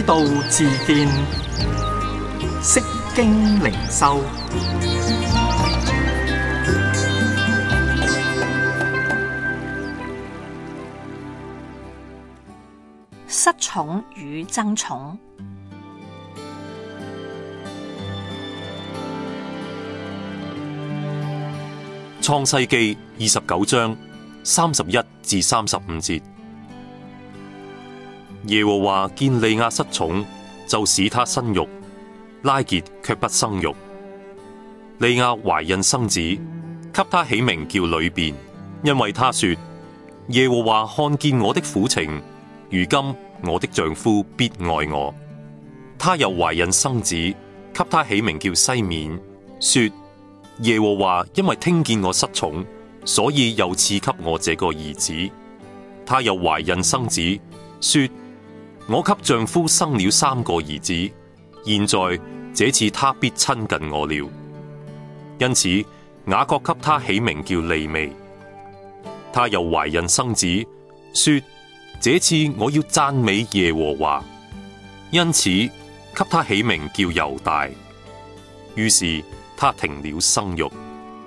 道自見，釋經靈修。 失寵與爭寵。 創世記29章31至35節，耶和華見利亞失寵，就使她生育，拉結卻不生育。利亞懷孕生子，給她起名叫呂便，因為她說：耶和華看見我的苦情，如今我的丈夫必愛我。她又懷孕生子，給她起名叫西面，說：耶和華因為聽見我失寵，所以又賜給我這個兒子。她又懷孕生子，說：我給丈夫生了3個兒子，現在這次他必親近我了。因此雅各給她起名叫利未。她又懷孕生子，說：這次我要讚美耶和華，因此給她起名叫猶大。於是她停了生育。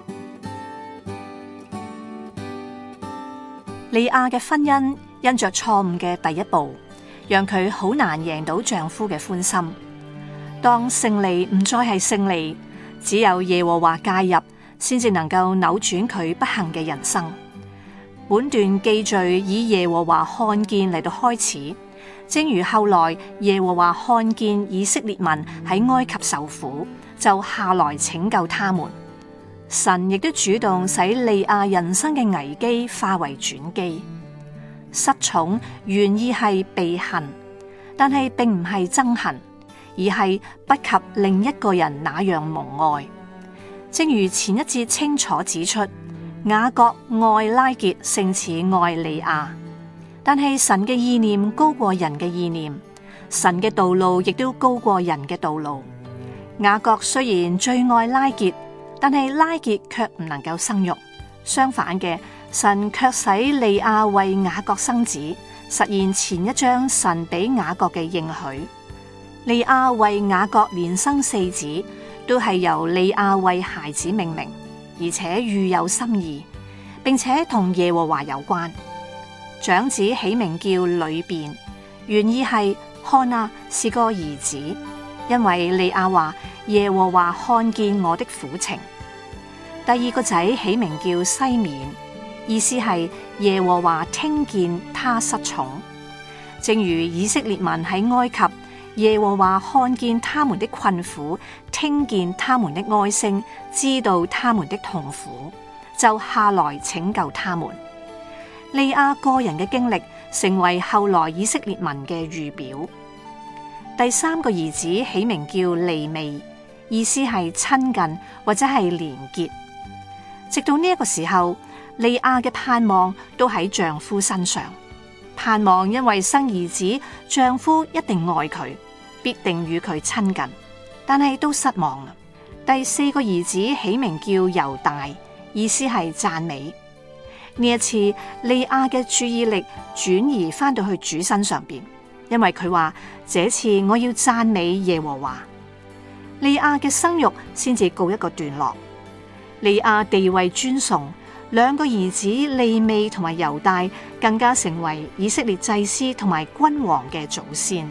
利亞嘅婚姻因着錯誤嘅第一步，讓佢好難贏到丈夫嘅歡心。當勝利唔再係勝利，只有耶和華介入，先至能夠扭轉佢不幸嘅人生。本段記敘以耶和華看見嚟到開始，正如後來耶和華看見以色列民喺埃及受苦，就下來拯救他們。神亦都主動使利亞人生嘅危機化為轉機。失寵原意係避恨，但係並唔係憎恨，而係不及另一個人那樣蒙愛。正如前一節清楚指出，雅各愛拉結勝似愛利亞，但係神嘅意念高過人嘅意念，神嘅道路亦都高過人嘅道路。雅各雖然最愛拉結，但係拉結卻唔能夠生育。相反嘅，神卻使利亞為雅各生子，實現前一章神俾雅各嘅應許。利亞為雅各連生4子，都係由利亞為孩子命名，而且預有心意，並且同耶和華有關。長子起名叫呂便，原意係看啊，是個兒子，因為利亞話耶和華看見我的苦情。第二個仔起名叫西面，意思係耶和華聽見他失寵。正如以色列民喺埃及，耶和華看見他們的困苦，聽見他們的哀聲，知道他們的痛苦，就下來拯救他們。利亞個人嘅經歷成為後來以色列民嘅預表。第3個兒子起名叫利未，意思係親近或者係連結。直到呢一個時候，利亞嘅盼望都喺丈夫身上，盼望因為生兒子，丈夫一定愛佢，必定與佢親近，但係都失望啦。第4個兒子起名叫猶大，意思係讚美。呢一次，利亞嘅注意力轉移翻到去主身上邊，因為佢話：這次我要讚美耶和華。利亞嘅生育先至告一個段落。利亞地位尊崇，2個兒子利未同埋猶大更加成為以色列祭司同埋君王嘅祖先。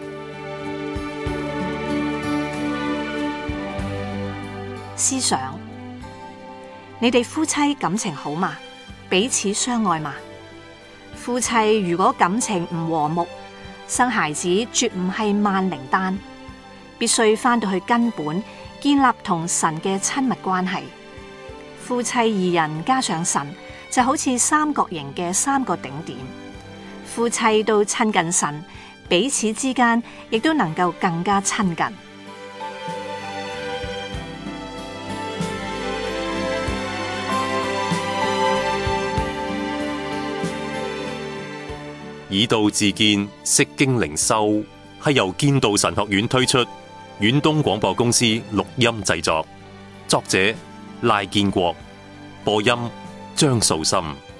思想：你哋夫妻感情好嗎？彼此相愛嗎？夫妻如果感情唔和睦，生孩子絕唔係萬靈丹，必須翻到去根本，建立同神嘅親密關係。夫妻2人加上神，就好似三角形嘅3個頂點。夫妻都親近神，彼此之間亦都能夠更加親近。 以道自見，釋經靈修係由建道神學院推出，遠東廣播公司錄音製作，作者賴建國，播音張素心。